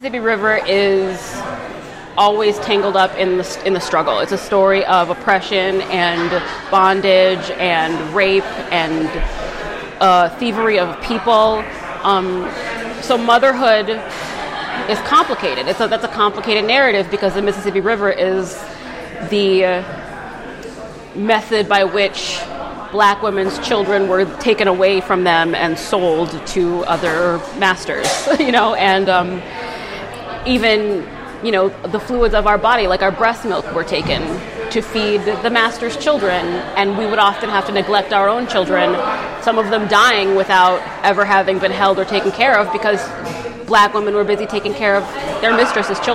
Mississippi River is always tangled up in the struggle. It's a story of oppression and bondage and rape and thievery of people. So motherhood is complicated. That's a complicated narrative because the Mississippi River is the method by which Black women's children were taken away from them and sold to other masters, and even, the fluids of our body, like our breast milk, were taken to feed the master's children, and we would often have to neglect our own children, some of them dying without ever having been held or taken care of because Black women were busy taking care of their mistress's children.